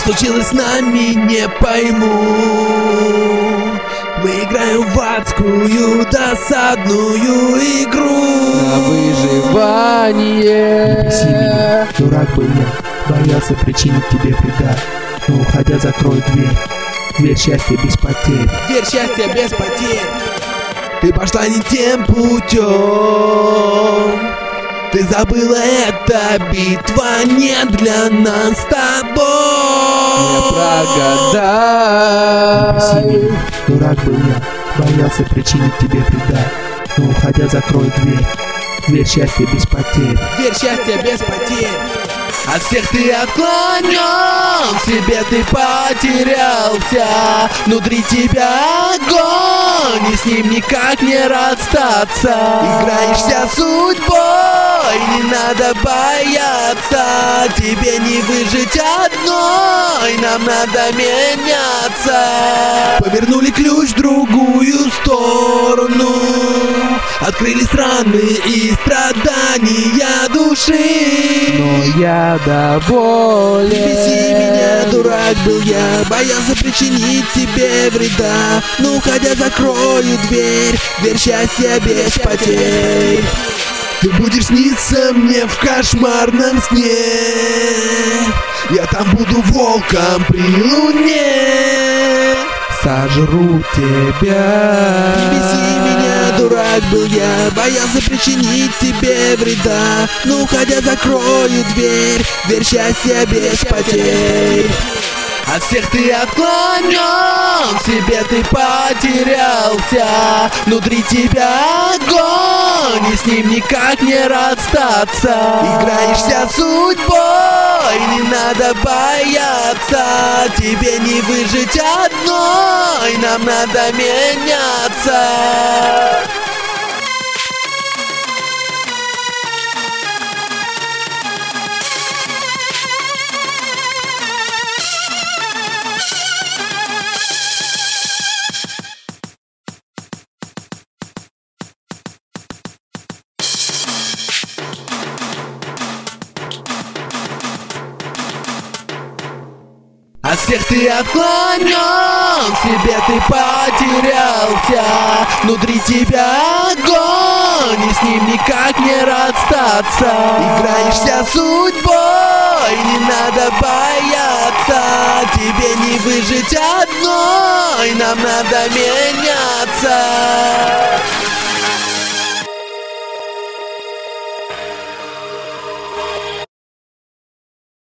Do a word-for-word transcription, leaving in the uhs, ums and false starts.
случилось с нами, не пойму. Мы играем в адскую досадную игру на выживание. Не беси меня, дурак был я, боялся причинить тебе вреда. Но уходя, закрой дверь, дверь счастья без потерь. Дверь счастья без потерь. Ты пошла не тем путем. Ты забыла, эта битва не для нас с тобой. Не прогадай. Не беси меня, дурак был я, боялся причинить тебе вреда. Но уходя, закрой дверь, дверь счастья без потерь. Дверь счастья без потерь. От всех ты отклонен, в себе ты потерялся. Внутри тебя огонь, и с ним никак не расстаться. Играешься судьбой, не надо бояться. Тебе не выжить одной, нам надо меняться. Повернули ключ в другую сторону, открылись раны и страдания души. Но я доволен. Не беси меня, дурак был я, боялся причинить тебе вреда. Ну, уходя, закрою дверь, дверь счастья без потерь. Ты будешь сниться мне в кошмарном сне. Я там буду волком при луне. Сожру тебя. Не беси меня, дурак был я, боялся причинить тебе вреда. Ну, уходя, закрою дверь, дверь счастья без потерь. От всех ты отклонен, в себе ты потерялся. Внутри тебя огонь, и с ним никак не расстаться. Играешься судьбой, не надо бояться. Тебе не выжить одной, нам надо меняться. От всех ты отклонен, в себе ты потерялся. Внутри тебя огонь, и с ним никак не расстаться. Играешься судьбой, не надо бояться. Тебе не выжить одной, нам надо меняться.